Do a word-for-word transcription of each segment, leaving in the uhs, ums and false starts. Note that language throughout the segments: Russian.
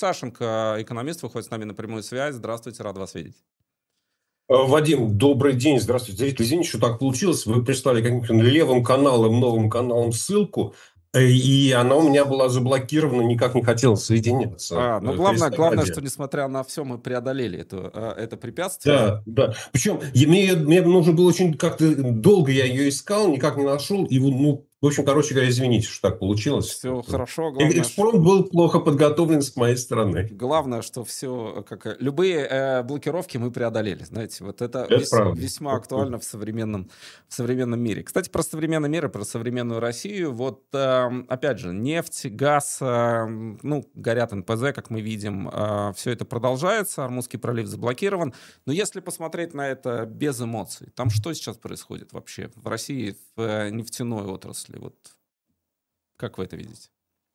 Сашенко, экономист, выходит с нами на прямую связь. Здравствуйте, рад вас видеть. Вадим, добрый день. Здравствуйте. Зрители, извините, что так получилось. Вы прислали каким-то левым каналом, новым каналом ссылку, э, и она у меня была заблокирована, никак не хотела соединяться. А, ну, Э, главное, Христа главное, ради. что, несмотря на все, мы преодолели это, э, это препятствие. Да, да. Причем я- мне, мне нужно было очень как-то долго я ее искал, никак не нашел. И, вот, ну, в общем, короче говоря, извините, что так получилось. Все хорошо, Э, главное, ш- Экспромт был плохо подготовлен с моей стороны. главное, что все, как э, любые э, блокировки мы преодолели. Знаете, вот это Это вес- правда. весьма актуально в современном, в современном мире. Кстати, про современный мир и про современную Россию. Вот, эм, опять же, нефть, газ, эм, ну, горят эн пэ зэ, как мы видим, все это продолжается, Армузский пролив заблокирован. Но если посмотреть на это без эмоций, там что сейчас происходит вообще в России, в э, нефтяной отрасли? Вот как вы это видите?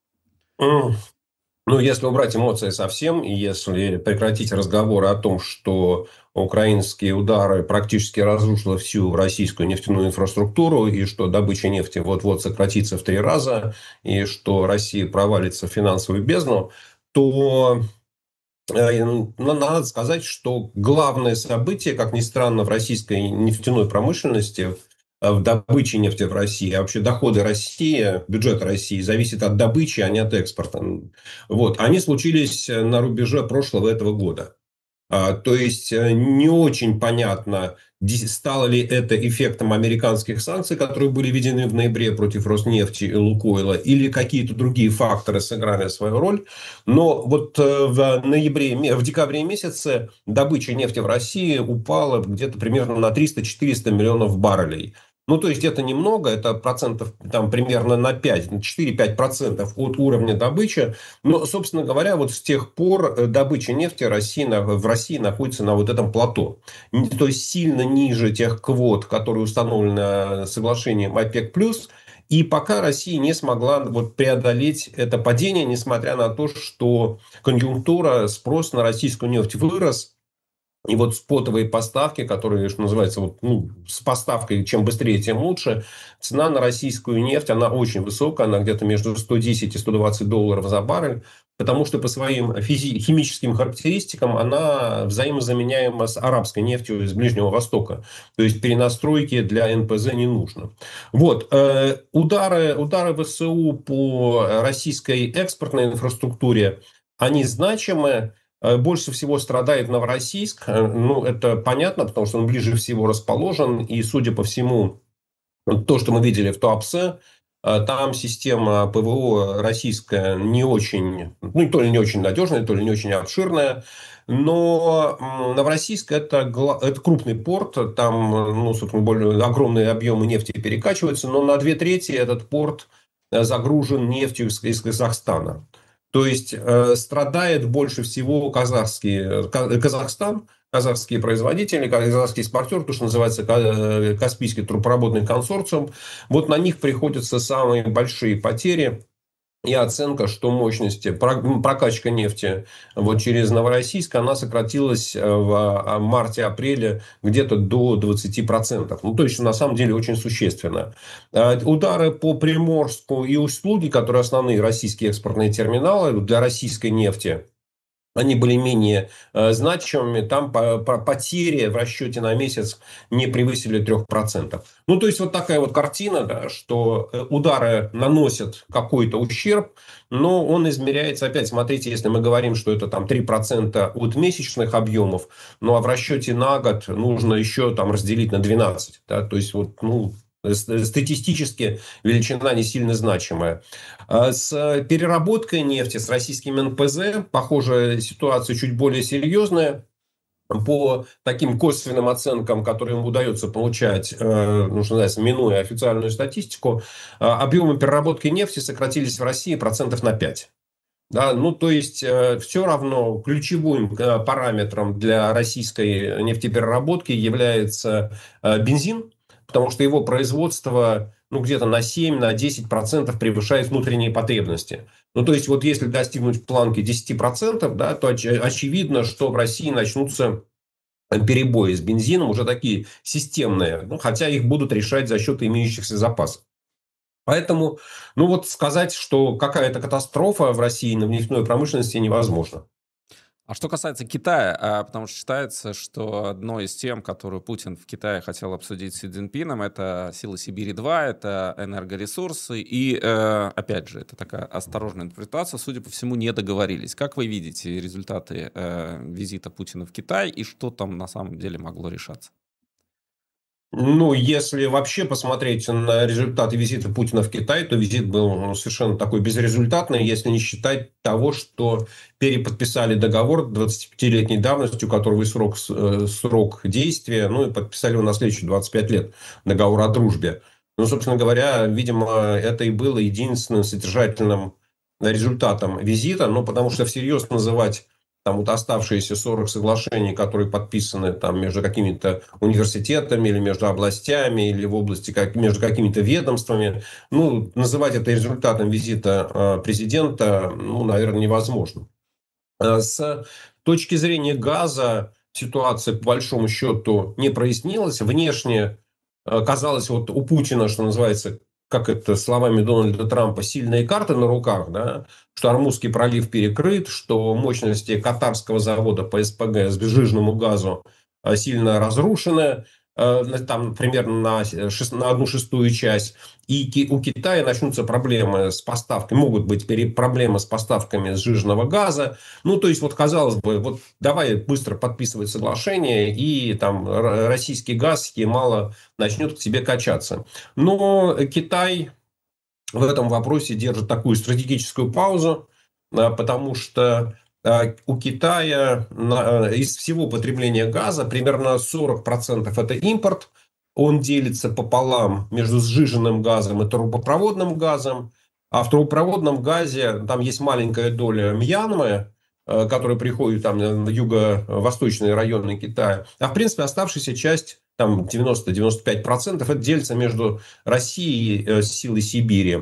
М. Ну, если убрать эмоции совсем, и если прекратить разговоры о том, что украинские удары практически разрушили всю российскую нефтяную инфраструктуру, и что добыча нефти вот-вот сократится в три раза, и что Россия провалится в финансовую бездну, то э, ну, надо сказать, что главное событие, как ни странно, в российской нефтяной промышленности, э, в добыче нефти в России, а вообще доходы России, бюджет России зависит от добычи, а не от экспорта. Вот. Они случились на рубеже прошлого этого года. А, То есть э, не очень понятно, ди- стало ли это эффектом американских санкций, которые были введены в ноябре против Роснефти и Лукойла, или какие-то другие факторы сыграли свою роль. Но вот э, в ноябре, ме- в декабре месяце добыча нефти в России упала где-то примерно на триста-четыреста миллионов баррелей. Ну, то есть это немного, это процентов там примерно на пять, на четыре-пять процентов от уровня добычи. Но, собственно говоря, вот с тех пор э, добыча нефти России, на- в России находится на вот этом плато. Н- То есть сильно ниже тех квот, которые установлены соглашением ОПЕК+. И пока Россия не смогла вот преодолеть это падение, несмотря на то, что конъюнктура, спрос на российскую нефть вырос. И вот спотовые поставки, которые, что называется, вот, ну, с поставкой чем быстрее, тем лучше. Цена на российскую нефть, она очень высокая, она где-то между сто десять и сто двадцать долларов за баррель, потому что по своим физи- химическим характеристикам она взаимозаменяема с арабской нефтью из Ближнего Востока. То есть перенастройки для эн пэ зэ не нужно. Вот. э, Удары, удары вэ эс у по российской экспортной инфраструктуре, они значимы. Э, Больше всего страдает Новороссийск. Э, Ну, это понятно, потому что он ближе всего расположен. И, судя по всему, то, что мы видели в Туапсе, э, там система пэ вэ о российская не очень, ну, то ли не очень надежная, то ли не очень обширная. Но м, Новороссийск – это, гла- это крупный порт, там, э, ну, собственно, более огромные объемы нефти перекачиваются, но на две трети этот порт э, загружен нефтью из, из Казахстана. То есть э, страдает больше всего казахский, Ка- Казахстан, казахские производители, казахские экспортеры, то, что называется Ка- Каспийский трубопроводный консорциум. Вот на них приходятся самые большие потери. И оценка, что мощности, про- прокачка нефти вот через Новороссийск, она сократилась э, в а, марте-апреле где-то до двадцати процентов. Ну, то есть, на самом деле, очень существенно. Э, Удары по Приморску и услуги, которые основные российские экспортные терминалы для российской нефти, они были менее э, значимыми. Там по- по- потери в расчете на месяц не превысили трех процентов. Ну, то есть, вот такая вот картина, да, что э, удары наносят какой-то ущерб, но он измеряется, опять, смотрите, если мы говорим, что это там три процента от месячных объемов, ну, а в расчете на год нужно еще там разделить на двенадцать. Да, то есть, вот, ну, с- статистически величина не сильно значимая. А С переработкой нефти, с российским эн пэ зэ, похоже, ситуация чуть более серьезная. По таким косвенным оценкам, которые им удается получать, э, ну, что называется, минуя официальную статистику, э, объемы переработки нефти сократились в России процентов на пять. Да, ну, то есть, э, все равно ключевым э, параметром для российской нефтепереработки является э, бензин, потому что его производство, ну, где-то на семь на десять процентов превышает внутренние потребности. Ну, то есть, вот если достигнуть планки десять процентов, да, то оч- очевидно, что в России начнутся перебои с бензином, уже такие системные, ну, хотя их будут решать за счет имеющихся запасов. Поэтому, ну вот сказать, что какая-то катастрофа в России на нефтяной промышленности невозможно. А что касается Китая, а, потому что считается, что одной из тем, которую Путин в Китае хотел обсудить с Си Цзиньпином, это «Силы Сибири-два», это энергоресурсы, и, э, опять же, это такая осторожная интерпретация, судя по всему, не договорились. Как вы видите результаты э, визита Путина в Китай, и что там на самом деле могло решаться? Ну, если вообще посмотреть на результаты визита Путина в Китай, то визит был ну, совершенно такой безрезультатный, если не считать того, что переподписали договор двадцатипятилетней давности, у которого и срок, э, срок действия, ну и подписали его на следующие двадцать пять лет, договор о дружбе. Ну, собственно говоря, видимо, это и было единственным содержательным результатом визита, ну, потому что всерьез называть там вот оставшиеся сорок соглашений, которые подписаны там между какими-то университетами или между областями, или в области как, между какими-то ведомствами, ну, называть это результатом визита э, президента, ну, наверное, невозможно. Э, С точки зрения газа ситуация, по большому счету, не прояснилась. Внешне э, казалось, вот у Путина, что называется, как это словами Дональда Трампа, сильные карты на руках, да, что Ормузский пролив перекрыт, что мощности катарского завода по эс пэ гэ, сжиженному газу, э, сильно разрушены, э, там примерно на, шест- на одну шестую часть. И ки- у Китая начнутся проблемы с поставками, могут быть пере- проблемы с поставками сжиженного газа. Ну, то есть, вот казалось бы, вот давай быстро подписывать соглашение, и там р- российский газ Ямала начнет к тебе качаться. Но Китай в этом вопросе держит такую стратегическую паузу, а, потому что а, у Китая на- а, из всего потребления газа примерно сорок процентов это импорт. Он делится пополам между сжиженным газом и трубопроводным газом. А в трубопроводном газе там есть маленькая доля Мьянмы, э, которая приходит там в юго-восточные районы Китая. А в принципе оставшаяся часть, там девяносто-девяносто пять процентов, это делится между Россией, э, силой Сибири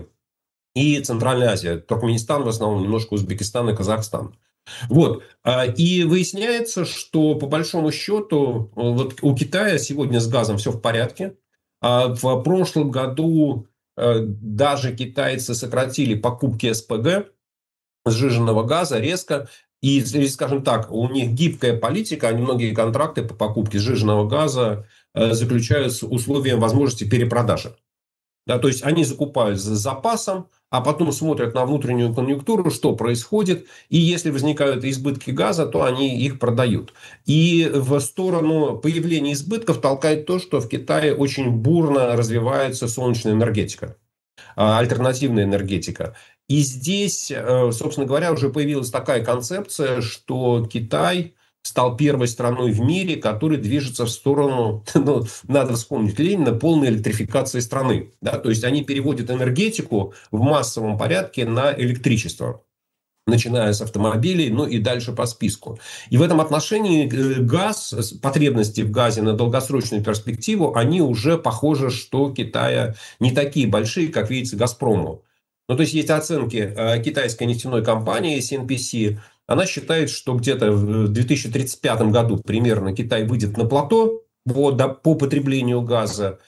и Центральная Азия. Туркменистан в основном, немножко Узбекистан и Казахстан. Вот. А, И выясняется, что по большому счету э, вот у Китая сегодня с газом все в порядке. А в прошлом году э, даже китайцы сократили покупки эс пэ гэ, сжиженного газа, резко. И, или, скажем так, у них гибкая политика, они многие контракты по покупке сжиженного газа э, заключают с условием возможности перепродажи. Да, то есть они закупают с запасом, а потом смотрят на внутреннюю конъюнктуру, что происходит. И если возникают избытки газа, то они их продают. И в сторону появления избытков толкает то, что в Китае очень бурно развивается солнечная энергетика, а, альтернативная энергетика. И здесь, э, собственно говоря, уже появилась такая концепция, что Китай стал первой страной в мире, которая движется в сторону, ну, надо вспомнить Ленина, полной электрификации страны. Да? То есть они переводят энергетику в массовом порядке на электричество, начиная с автомобилей, ну и дальше по списку. И в этом отношении э, газ, потребности в газе на долгосрочную перспективу, они уже похожи, что Китая не такие большие, как видится Газпрому. Ну, то есть есть оценки э, китайской нефтяной компании си эн пи си. Она считает, что где-то в две тысячи тридцать пятом году примерно Китай выйдет на плато по, да, по потреблению газа.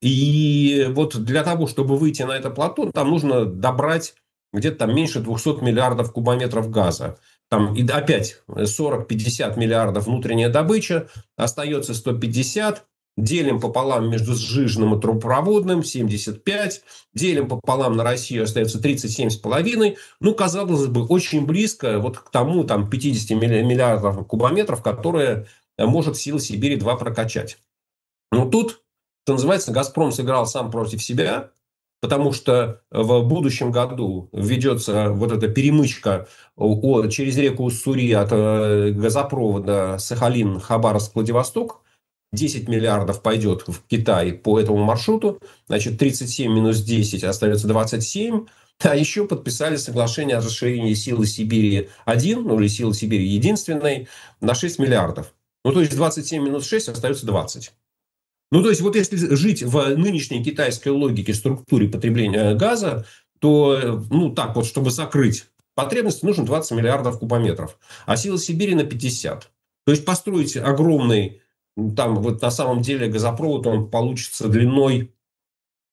И вот для того, чтобы выйти на это плато, там нужно добрать где-то там меньше двухсот миллиардов кубометров газа. Там и опять сорок-пятьдесят миллиардов внутренняя добыча, остается сто пятьдесят, делим пополам между сжиженным и трубопроводным, семьдесят пять, делим пополам на Россию, остается тридцать семь с половиной. Ну, казалось бы, очень близко вот к тому там пятидесяти миллиардов кубометров, которые может сила Сибири-два прокачать. Но тут, что называется, «Газпром» сыграл сам против себя, потому что в будущем году ведется вот эта перемычка о, через реку Уссури от э, газопровода Сахалин-Хабаровск-Владивосток. десять миллиардов пойдет в Китай по этому маршруту. Значит, тридцать семь минус десять остается двадцать семь. А еще подписали соглашение о расширении силы Сибири-один, ну или силы Сибири единственной, на шесть миллиардов. Ну, то есть двадцать семь минус шесть остается двадцать. Ну, то есть, вот если жить в нынешней китайской логике, структуре потребления газа, то, ну, так вот, чтобы закрыть потребности, нужно двадцать миллиардов кубометров, а сила Сибири на пятьдесят. То есть, построить огромный, там, вот на самом деле, газопровод, он получится длиной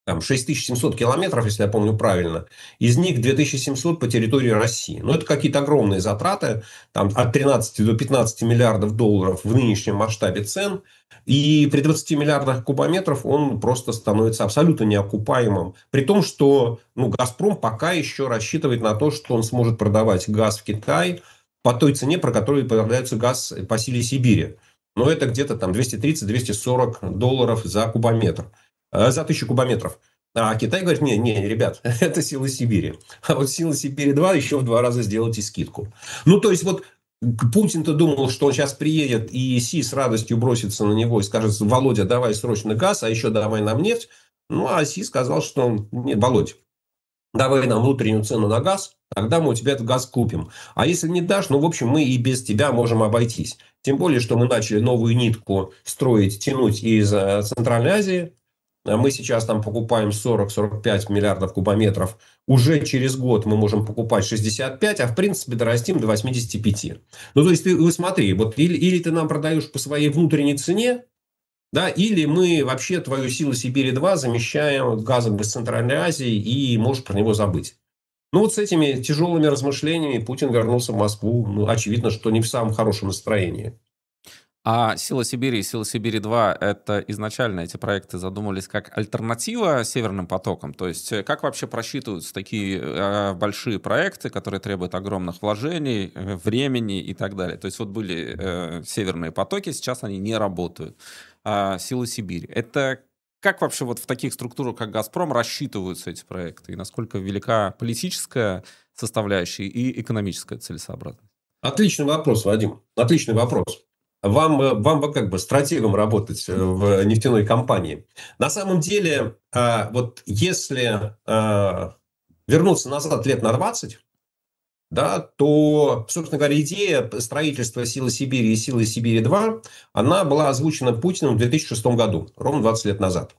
там шесть тысяч семьсот километров, если я помню правильно. Из них две тысячи семьсот по территории России. Но это какие-то огромные затраты, там от тринадцати до пятнадцати миллиардов долларов в нынешнем масштабе цен. И при двадцати миллиардах кубометров он просто становится абсолютно неокупаемым. При том, что ну, «Газпром» пока еще рассчитывает на то, что он сможет продавать газ в Китай по той цене, про которую продается газ по силе Сибири. Но это где-то там двести тридцать - двести сорок долларов за кубометр. За тысячу кубометров. А Китай говорит: не, не, ребят, это сила Сибири. А вот сила Сибири два еще в два раза сделайте скидку. Ну, то есть, вот Путин-то думал, что он сейчас приедет, и Си с радостью бросится на него и скажет: Володя, давай срочно газ, а еще давай нам нефть. Ну, а Си сказал, что нет, Володь, давай нам внутреннюю цену на газ, тогда мы у тебя этот газ купим. А если не дашь, ну, в общем, мы и без тебя можем обойтись. Тем более, что мы начали новую нитку строить, тянуть из Центральной Азии. Мы сейчас там покупаем сорок - сорок пять миллиардов кубометров. Уже через год мы можем покупать шестьдесят пять, а в принципе дорастим до восьмидесяти пяти. Ну, то есть, ты, вы смотри, вот или, или ты нам продаешь по своей внутренней цене, да, или мы вообще твою силу Сибири два замещаем газом из Центральной Азии и можешь про него забыть. Ну, вот с этими тяжелыми размышлениями Путин вернулся в Москву. Ну, очевидно, что не в самом хорошем настроении. А «Сила Сибири» и «Сила Сибири-два» — это изначально эти проекты задумывались как альтернатива «Северным потокам»? То есть как вообще просчитываются такие э, большие проекты, которые требуют огромных вложений, э, времени и так далее? То есть вот были э, «Северные потоки», сейчас они не работают. А «Сила Сибири» — это как вообще вот в таких структурах, как «Газпром», рассчитываются эти проекты? И насколько велика политическая составляющая и экономическая целесообразность? Отличный вопрос, Вадим. Отличный вопрос. Вам, вам как бы стратегом работать в нефтяной компании. На самом деле, вот если вернуться назад лет на двадцать, да, то, собственно говоря, идея строительства «Силы Сибири» и «Силы Сибири-два», она была озвучена Путиным в две тысячи шестом году, ровно двадцать лет назад.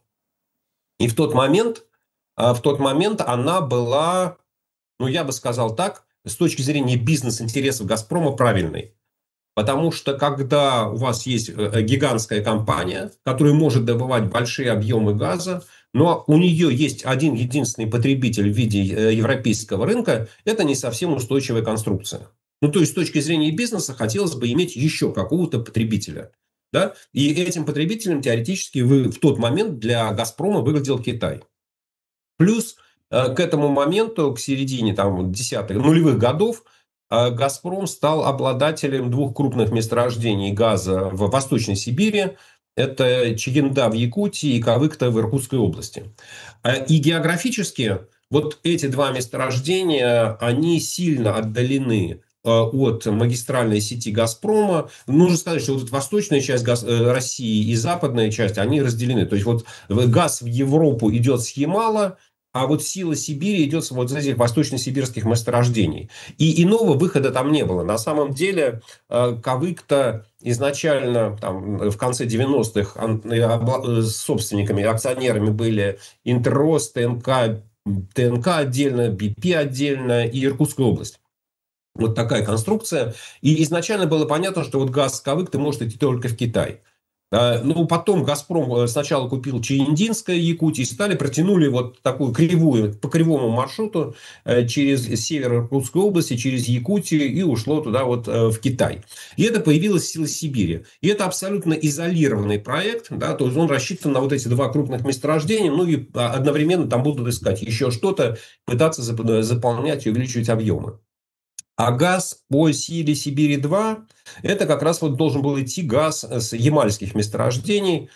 И в тот момент, в тот момент она была, ну, я бы сказал так, с точки зрения бизнес-интересов «Газпрома» правильной. Потому что когда у вас есть гигантская компания, которая может добывать большие объемы газа, но у нее есть один единственный потребитель в виде европейского рынка, это не совсем устойчивая конструкция. Ну, то есть, с точки зрения бизнеса хотелось бы иметь еще какого-то потребителя. Да? И этим потребителем теоретически в тот момент для «Газпрома» выглядел Китай. Плюс к этому моменту, к середине там, десятых, нулевых годов, «Газпром» стал обладателем двух крупных месторождений газа в Восточной Сибири. Это Чегемда в Якутии и Кавыкта в Иркутской области. И географически вот эти два месторождения, они сильно отдалены от магистральной сети «Газпрома». Нужно сказать, что вот восточная часть России и западная часть, они разделены. То есть, вот газ в Европу идет с Ямала, а вот «Сила Сибири» идет с вот этих восточно-сибирских месторождений. И иного выхода там не было. На самом деле Кавыкта изначально там, в конце девяностых собственниками, акционерами были Интеррос, ТНК, ТНК отдельно, БП отдельно и Иркутская область. Вот такая конструкция. И изначально было понятно, что вот газ с Кавыкты может идти только в Китай. Ну, потом «Газпром» сначала купил Чииндинское Якутии, стали, протянули вот такую кривую, по кривому маршруту через север Иркутской области, через Якутию и ушло туда вот в Китай. И это появилась «Сила Сибири». И это абсолютно изолированный проект, да, то есть он рассчитан на вот эти два крупных месторождения, ну и одновременно там будут искать еще что-то, пытаться заполнять и увеличивать объемы. А газ по «Силе Сибири-два» это как раз вот должен был идти газ с ямальских месторождений.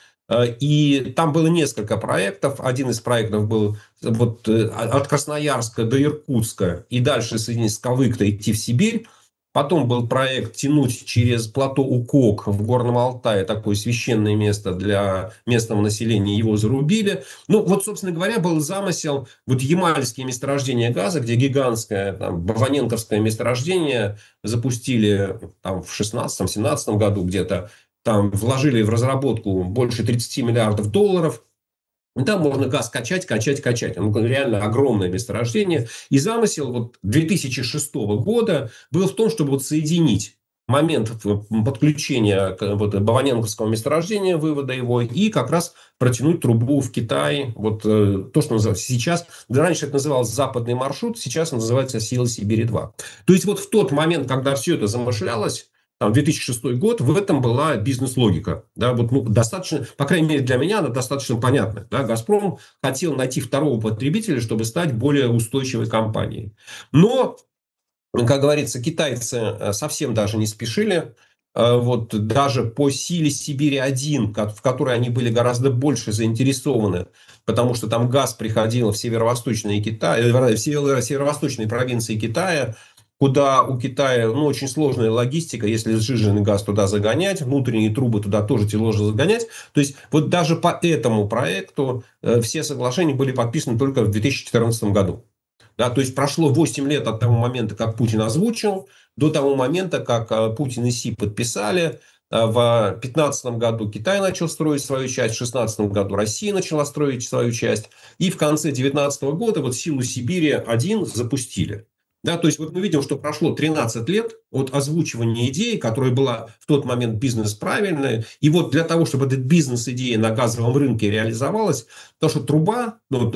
И там было несколько проектов. Один из проектов был вот от Красноярска до Иркутска и дальше соединить с Кавыктой идти в Сибирь. Потом был проект тянуть через плато Укок в Горном Алтае, такое священное место для местного населения, его зарубили. Ну, вот, собственно говоря, был замысел, вот ямальские месторождения газа, где гигантское, там, Баваненковское месторождение запустили там, в шестнадцатом-семнадцатом году где-то, там вложили в разработку больше тридцати миллиардов долларов. Там можно газ качать, качать, качать. Ну, реально огромное месторождение. И замысел вот две тысячи шестого года был в том, чтобы вот соединить момент подключения вот, Баваненковского месторождения, вывода его, и как раз протянуть трубу в Китай. Вот то, что называется сейчас, да, раньше это называлось западный маршрут, сейчас называется «Сила Сибири-два». То есть вот в тот момент, когда все это замышлялось, там, две тысячи шестой год, в этом была бизнес-логика. Да, вот, ну, достаточно, по крайней мере, для меня она достаточно понятна. Да, «Газпром» хотел найти второго потребителя, чтобы стать более устойчивой компанией. Но, как говорится, китайцы совсем даже не спешили. Вот даже по силе Сибири-один, в которой они были гораздо больше заинтересованы, потому что там газ приходил в северо-восточные, Китай, в северо-восточные провинции Китая, куда у Китая, ну, очень сложная логистика, если сжиженный газ туда загонять, внутренние трубы туда тоже тяжело загонять. То есть вот даже по этому проекту все соглашения были подписаны только в две тысячи четырнадцатом году. Да, то есть прошло восемь лет от того момента, как Путин озвучил, до того момента, как Путин и Си подписали. В две тысячи пятнадцатом году Китай начал строить свою часть, в две тысячи шестнадцатом году Россия начала строить свою часть. И в конце две тысячи девятнадцатого года вот «Силу Сибири-один» запустили. Да, то есть вот мы видим, что прошло тринадцать лет от озвучивания идеи, которая была в тот момент бизнес правильная. И вот для того, чтобы эта бизнес-идея на газовом рынке реализовалась, то, что труба, ну,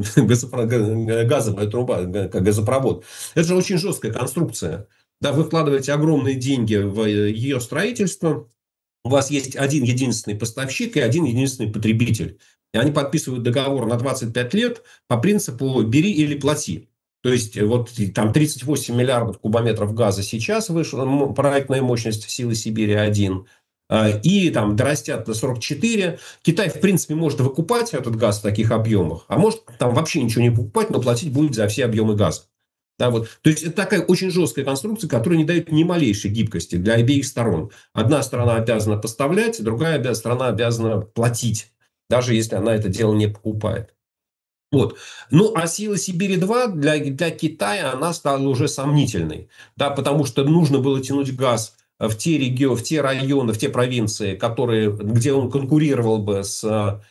газовая труба, как газопровод, это же очень жесткая конструкция. Да, вы вкладываете огромные деньги в ее строительство, у вас есть один единственный поставщик и один единственный потребитель. И они подписывают договор на двадцать пять лет по принципу «бери или плати». То есть, вот там тридцать восемь миллиардов кубометров газа сейчас вышла проектная мощность «Силы Сибири-один». И там дорастят до сорок четыре. Китай, в принципе, может выкупать этот газ в таких объемах, а может там вообще ничего не покупать, но платить будет за все объемы газа. Да, вот. То есть, это такая очень жесткая конструкция, которая не дает ни малейшей гибкости для обеих сторон. Одна сторона обязана поставлять, другая сторона обязана платить, даже если она это дело не покупает. Вот. Ну, а «Сила Сибири-два» для, для Китая, она стала уже сомнительной. Да, потому что нужно было тянуть газ в те регионы, в те районы, в те провинции, которые, где он конкурировал бы с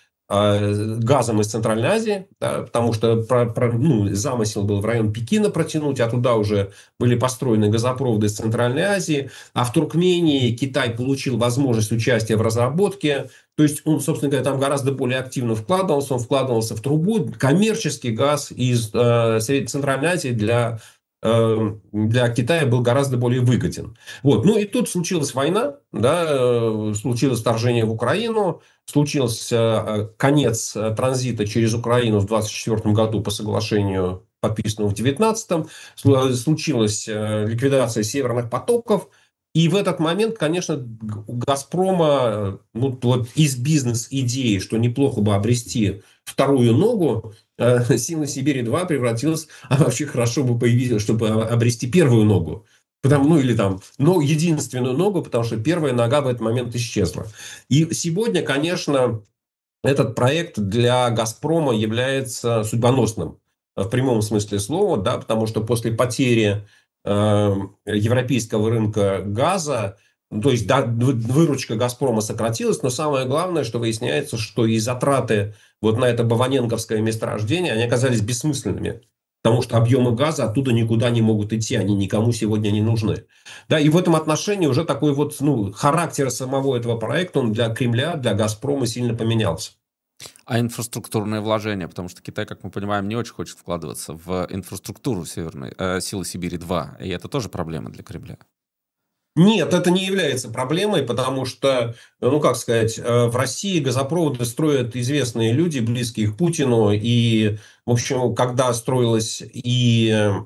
э, газом из Центральной Азии. Да, потому что про, про, ну, замысел был в район Пекина протянуть, а туда уже были построены газопроводы из Центральной Азии. А в Туркмении Китай получил возможность участия в разработке. То есть он, собственно говоря, там гораздо более активно вкладывался. Он вкладывался в трубу. Коммерческий газ из э, Центральной Азии для, э, для Китая был гораздо более выгоден. Вот. Ну и тут случилась война, да, э, случилось вторжение в Украину, случился э, конец транзита через Украину в двадцать четвёртом году по соглашению, подписанному в девятнадцатом. Случилась э, ликвидация северных потоков. И в этот момент, конечно, у «Газпрома» ну, вот из бизнес-идеи, что неплохо бы обрести вторую ногу, «Сила Сибири-два» превратилась, а вообще хорошо бы появилось, чтобы обрести первую ногу. Потому, ну, или там, ну, единственную ногу, потому что первая нога в этот момент исчезла. И сегодня, конечно, этот проект для «Газпрома» является судьбоносным в прямом смысле слова, да, потому что после потери европейского рынка газа, то есть да, выручка «Газпрома» сократилась, но самое главное, что выясняется, что и затраты вот на это баваненковское месторождение, они оказались бессмысленными, потому что объемы газа оттуда никуда не могут идти, они никому сегодня не нужны. Да, и в этом отношении уже такой вот, ну, характер самого этого проекта, он для Кремля, для «Газпрома» сильно поменялся. А инфраструктурные вложения, потому что Китай, как мы понимаем, не очень хочет вкладываться в инфраструктуру северной, э, «Силы Сибири-два», и это тоже проблема для Кремля. Нет, это не является проблемой, потому что, ну как сказать, в России газопроводы строят известные люди, близкие к Путину, и, в общем, когда строилась и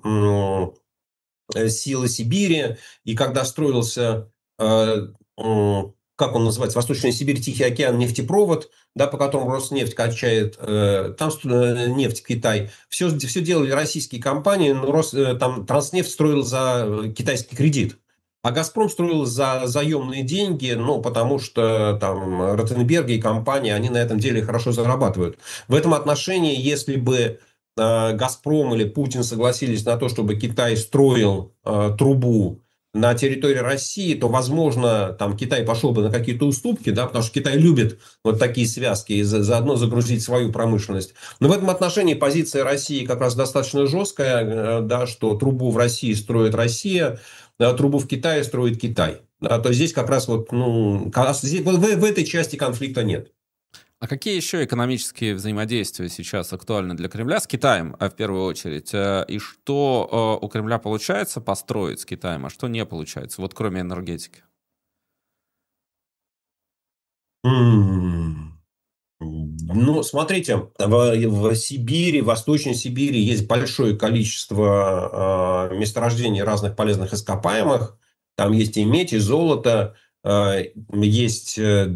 э, «Сила Сибири», и когда строился э, э, как он называется, Восточная Сибирь, Тихий океан, нефтепровод, да, по которому Роснефть качает э, там нефть в Китай. Все, все делали российские компании, но Рос, э, там Транснефть строил за китайский кредит. А «Газпром» строил за заемные деньги, ну, потому что там Ротенберги и компании, они на этом деле хорошо зарабатывают. В этом отношении, если бы э, «Газпром» или Путин согласились на то, чтобы Китай строил э, трубу на территории России, то, возможно, там Китай пошел бы на какие-то уступки, да, потому что Китай любит вот такие связки и за, заодно загрузить свою промышленность. Но в этом отношении позиция России как раз достаточно жесткая, да, что трубу в России строит Россия, а трубу в Китае строит Китай. Да, то здесь как раз вот, ну, как раз здесь, в, в этой части конфликта нет. А какие еще экономические взаимодействия сейчас актуальны для Кремля с Китаем, а в первую очередь? Э, И что э, у Кремля получается построить с Китаем, а что не получается, вот кроме энергетики? М. Ну, смотрите, в, в Сибири, в Восточной Сибири есть большое количество э, месторождений разных полезных ископаемых. Там есть и медь, и золото, э, есть э,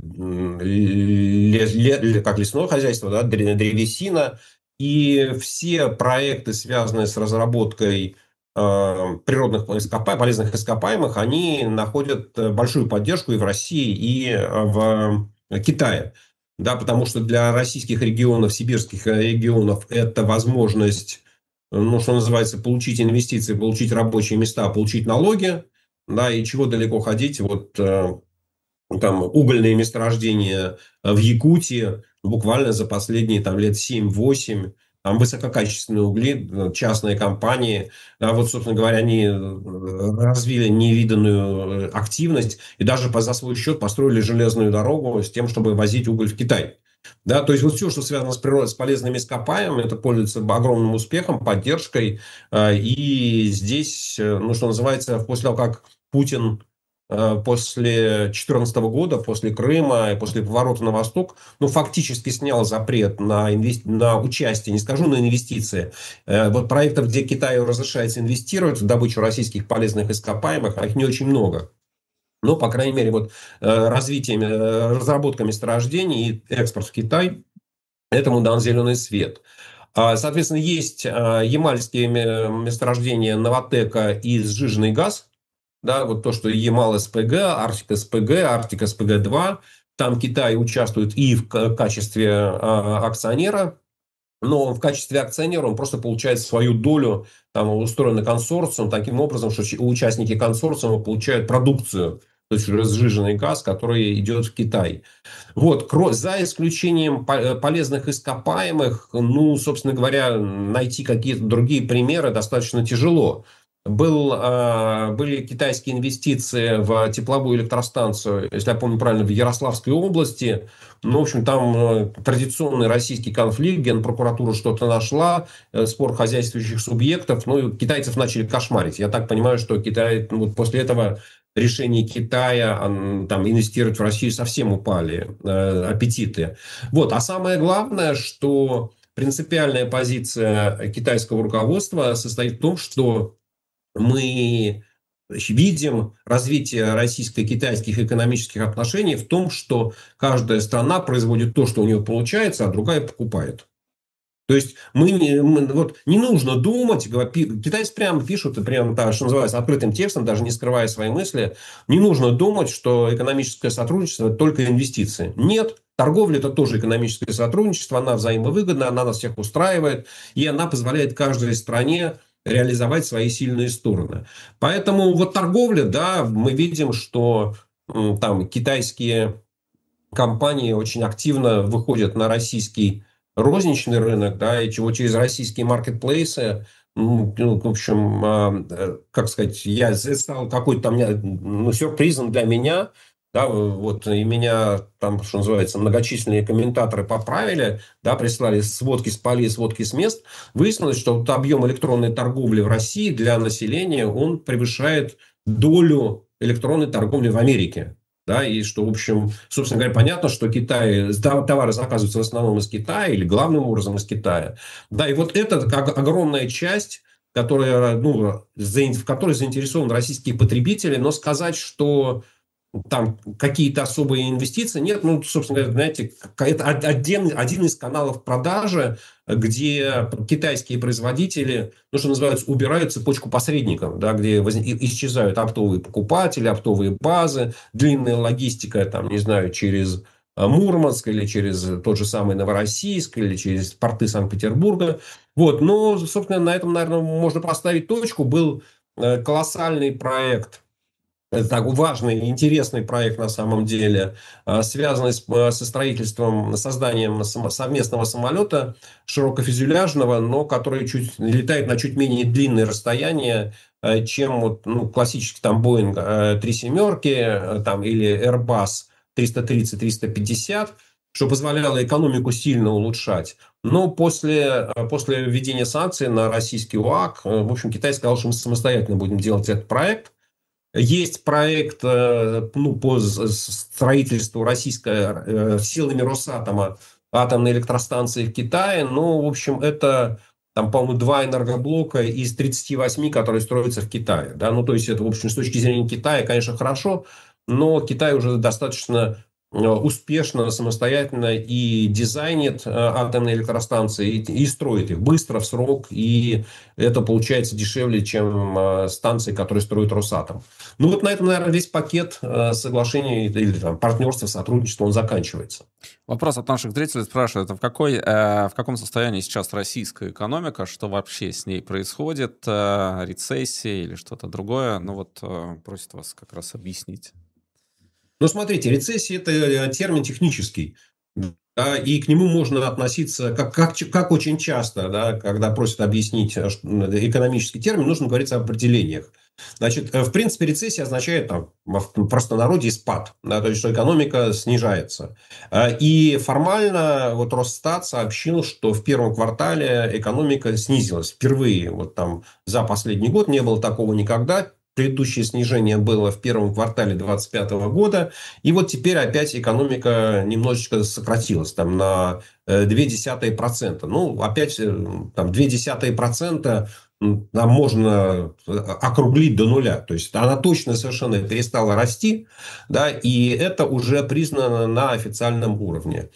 ле- ле- как лесное хозяйство, да, дре- древесина. И все проекты, связанные с разработкой э, природных ископа- полезных ископаемых, они находят э, большую поддержку и в России, и э, в Китае. Да, потому что для российских регионов, сибирских регионов, это возможность, ну, что называется, получить инвестиции, получить рабочие места, получить налоги, да, и чего далеко ходить, вот э, там угольные месторождения в Якутии буквально за последние там лет семь-восемь, там высококачественные угли, частные компании, а вот, собственно говоря, они развили невиданную активность и даже за свой счет построили железную дорогу с тем, чтобы возить уголь в Китай. Да, то есть вот все, что связано с природой, с полезными ископаемыми, это пользуется огромным успехом, поддержкой. И здесь, ну, что называется, после того, как Путин после две тысячи четырнадцатого года, после Крыма и после поворота на восток, ну, фактически снял запрет на, инвести... на участие, не скажу на инвестиции, вот проектов, где Китаю разрешается инвестировать в добычу российских полезных ископаемых, а их не очень много. Но, по крайней мере, вот развитием, разработка месторождений и экспорт в Китай этому дан зеленый свет. Соответственно, есть ямальские месторождения Новотека и сжиженный газ. Да, вот то, что Ямал-СПГ, Арктик-СПГ, Арктик-СПГ-два. Там Китай участвует и в качестве акционера, но в качестве акционера он просто получает свою долю, там устроен консорциум таким образом, что участники консорциума получают продукцию, то есть разжиженный газ, который идет в Китай. Вот, за исключением полезных ископаемых, ну, собственно говоря, найти какие-то другие примеры достаточно тяжело. Был, были китайские инвестиции в тепловую электростанцию, если я помню правильно, в Ярославской области. Ну, в общем, там традиционный российский конфликт, Генпрокуратура что-то нашла, спор хозяйствующих субъектов. Ну, китайцев начали кошмарить. Я так понимаю, что Китай, ну, вот после этого решения Китая там, инвестировать в Россию совсем упали э, аппетиты. Вот. А самое главное, что принципиальная позиция китайского руководства состоит в том, что мы видим развитие российско-китайских экономических отношений в том, что каждая страна производит то, что у нее получается, а другая покупает. То есть мы, мы вот не нужно думать, китайцы прямо пишут, и прямо, так, что называется, открытым текстом, даже не скрывая свои мысли, не нужно думать, что экономическое сотрудничество – это только инвестиции. Нет, торговля – это тоже экономическое сотрудничество, она взаимовыгодна, она нас всех устраивает, и она позволяет каждой стране реализовать свои сильные стороны. Поэтому вот торговля, да, мы видим, что там китайские компании очень активно выходят на российский розничный рынок, да, и чего через российские маркетплейсы, ну, в общем, как сказать, я стал какой-то там ну, сюрпризом для меня, да, вот, и меня там, что называется, многочисленные комментаторы поправили, да, прислали сводки с полей, сводки с мест, выяснилось, что вот объем электронной торговли в России для населения, он превышает долю электронной торговли в Америке. Да, и что, в общем, собственно говоря, понятно, что Китай, товары заказываются в основном из Китая или главным образом из Китая. Да, и вот это как огромная часть, которая, ну, в которой заинтересованы российские потребители, но сказать, что там какие-то особые инвестиции нет. Ну, собственно говоря, знаете, это один, один из каналов продажи, где китайские производители, ну, что называется, убирают цепочку посредников, да, где исчезают оптовые покупатели, оптовые базы, длинная логистика, там, не знаю, через Мурманск или через тот же самый Новороссийск или через порты Санкт-Петербурга. Вот. Но, собственно, на этом, наверное, можно поставить точку. Был колоссальный проект Это так, важный, интересный проект на самом деле, а, связанный с- а, со строительством, созданием само- совместного самолета широкофюзеляжного, но который чуть, летает на чуть менее длинные расстояния, э, чем вот, ну, классический там Boeing э, три семерки э, там, или Airbus триста тридцать триста пятьдесят, что позволяло экономику сильно улучшать. Но после, э, после введения санкций на российский УАК, э, в общем, Китай сказал, что мы самостоятельно будем делать этот проект. Есть проект э, ну, по строительству российской э, силами Росатома атомной электростанции в Китае. Ну, в общем, это там, по-моему, два энергоблока из тридцати восьми, которые строятся в Китае. Да? Ну, то есть, это, в общем, с точки зрения Китая, конечно, хорошо, но Китай уже достаточно э, успешно, самостоятельно и дизайнит э, атомные электростанции, и, и строит их быстро, в срок, и это получается дешевле, чем э, станции, которые строит Росатом. Ну, вот на этом, наверное, весь пакет э, соглашений или там, партнерства, сотрудничества, он заканчивается. Вопрос от наших зрителей спрашивает, а в, какой, э, в каком состоянии сейчас российская экономика, что вообще с ней происходит, э, рецессия или что-то другое? Ну вот э, просит вас как раз объяснить. Ну, смотрите, рецессия – это термин технический. Да, и к нему можно относиться, как, как, как очень часто, да, когда просят объяснить экономический термин, нужно говорить об определениях. Значит, в принципе, рецессия означает там, в простонародье спад, да, то есть, что экономика снижается. И формально вот Росстат сообщил, что в первом квартале экономика снизилась. Впервые вот там за последний год не было такого никогда. Предыдущее снижение было в первом квартале две тысячи двадцать пятого года. И вот теперь опять экономика немножечко сократилась там, на две десятые процента. Ну, опять там, две десятые процента нам можно округлить до нуля. То есть, она точно совершенно перестала расти. Да, и это уже признано на официальном уровне.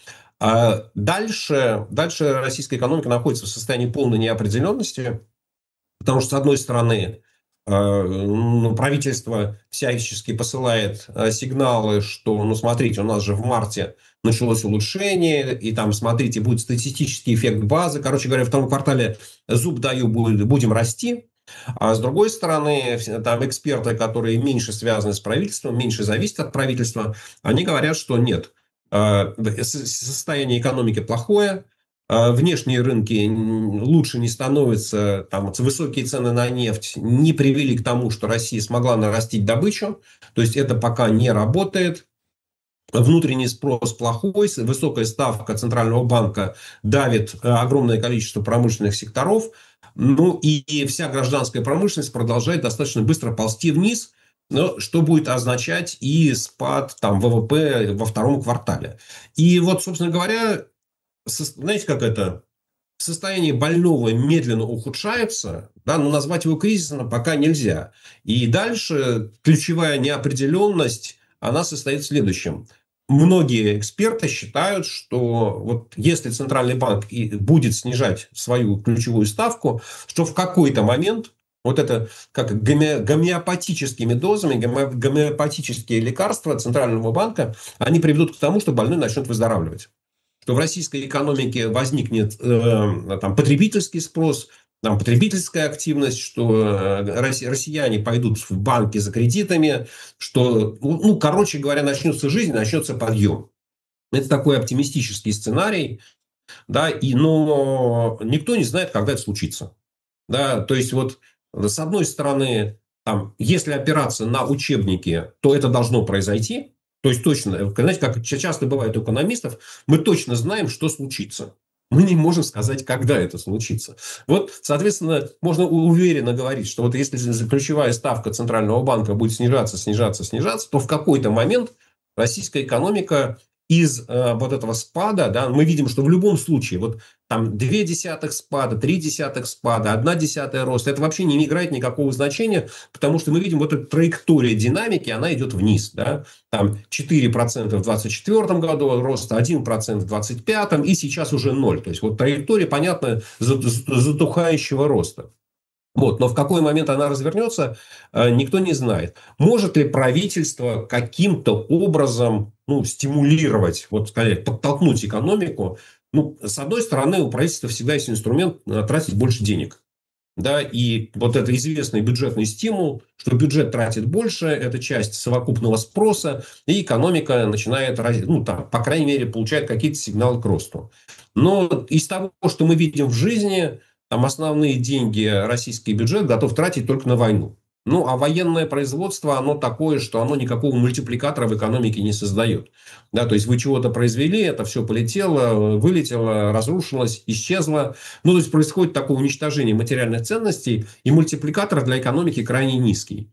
А дальше, дальше российская экономика находится в состоянии полной неопределенности. Потому что, с одной стороны, ну, правительство всячески посылает сигналы, что, ну, смотрите, у нас же в марте началось улучшение, и там, смотрите, будет статистический эффект базы. Короче говоря, в том квартале зуб даю, будем расти. А с другой стороны, там эксперты, которые меньше связаны с правительством, меньше зависят от правительства, они говорят, что нет, состояние экономики плохое, внешние рынки лучше не становятся, там, высокие цены на нефть не привели к тому, что Россия смогла нарастить добычу, то есть это пока не работает. Внутренний спрос плохой, высокая ставка Центрального банка давит огромное количество промышленных секторов, ну и вся гражданская промышленность продолжает достаточно быстро ползти вниз, но что будет означать и спад там, вэ вэ пэ во втором квартале. И вот, собственно говоря, знаете, как это? Состояние больного медленно ухудшается, да, но назвать его кризисом пока нельзя. И дальше ключевая неопределенность, она состоит в следующем. Многие эксперты считают, что вот если Центральный банк и будет снижать свою ключевую ставку, что в какой-то момент вот это как гоме, гомеопатическими дозами, гоме, гомеопатические лекарства Центрального банка, они приведут к тому, что больной начнет выздоравливать. Что в российской экономике возникнет э, там, потребительский спрос, там, потребительская активность, что э, россияне пойдут в банки за кредитами, что, ну, короче говоря, начнется жизнь, начнется подъем. Это такой оптимистический сценарий, да, и, но никто не знает, когда это случится. Да, то есть, вот с одной стороны, там, если опираться на учебники, то это должно произойти. То есть, точно, знаете, как часто бывает у экономистов, мы точно знаем, что случится. Мы не можем сказать, когда это случится. Вот, соответственно, можно уверенно говорить, что вот если ключевая ставка Центрального банка будет снижаться, снижаться, снижаться, то в какой-то момент российская экономика из э, вот этого спада, да, мы видим, что в любом случае вот там две десятых спада, три десятых спада, одна десятая роста, это вообще не играет никакого значения, потому что мы видим вот эту траекторию динамики, она идет вниз, да, там четыре процента в двадцать четвёртом году роста, один процент в двадцать пятом и сейчас уже ноль, то есть вот траектория, понятно, затухающего роста. Вот, но в какой момент она развернется, никто не знает. Может ли правительство каким-то образом, ну, стимулировать, вот сказать, подтолкнуть экономику? Ну, с одной стороны, у правительства всегда есть инструмент тратить больше денег. Да, и вот это известный бюджетный стимул, что бюджет тратит больше, это часть совокупного спроса, и экономика начинает, ну, там, по крайней мере, получает какие-то сигналы к росту. Но из того, что мы видим в жизни, там основные деньги российский бюджет готов тратить только на войну. Ну, а военное производство, оно такое, что оно никакого мультипликатора в экономике не создает. Да, то есть вы чего-то произвели, это все полетело, вылетело, разрушилось, исчезло. Ну, то есть происходит такое уничтожение материальных ценностей, и мультипликатор для экономики крайне низкий.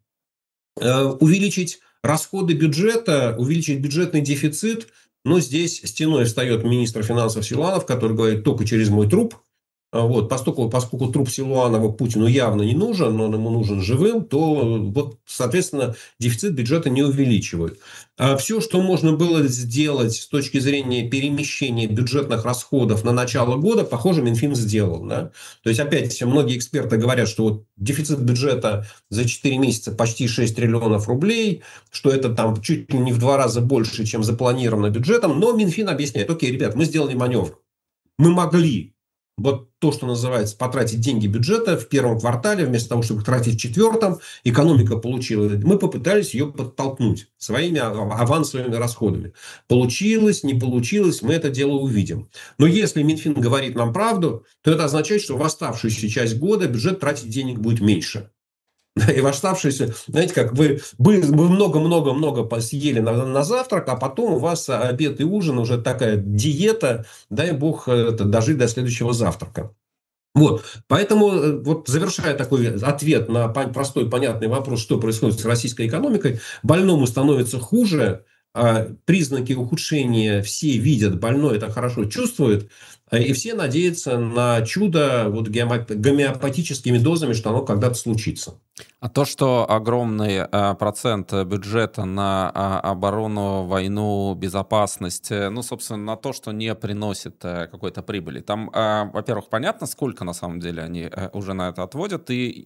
Э, увеличить расходы бюджета, увеличить бюджетный дефицит, но здесь стеной встает министр финансов Силуанов, который говорит: только через мой труп. Вот, поскольку, поскольку труп Силуанова Путину явно не нужен, но он ему нужен живым, то, вот, соответственно, дефицит бюджета не увеличивают. А все, что можно было сделать с точки зрения перемещения бюджетных расходов на начало года, похоже, Минфин сделал. Да? То есть, опять, многие эксперты говорят, что вот дефицит бюджета за четыре месяца почти шесть триллионов рублей, что это там чуть ли не в два раза больше, чем запланировано бюджетом. Но Минфин объясняет: окей, ребят, мы сделали маневр. Мы могли вот то, что называется, потратить деньги бюджета в первом квартале, вместо того, чтобы их тратить в четвертом, экономика получила. Мы попытались ее подтолкнуть своими авансовыми расходами. Получилось, не получилось, мы это дело увидим. Но если Минфин говорит нам правду, то это означает, что в оставшуюся часть года бюджет тратить денег будет меньше. И в оставшиеся, знаете, как вы, вы много-много-много съели на, на завтрак, а потом у вас обед и ужин уже такая диета, дай бог это, дожить до следующего завтрака. Вот, поэтому, вот завершая такой ответ на простой понятный вопрос, что происходит с российской экономикой, больному становится хуже, признаки ухудшения все видят, больной это хорошо чувствует, и все надеются на чудо вот гомеопатическими дозами, что оно когда-то случится. А то, что огромный э, процент бюджета на э, оборону, войну, безопасность, э, ну, собственно, на то, что не приносит э, какой-то прибыли. Там, э, во-первых, понятно, сколько на самом деле они э, уже на это отводят, и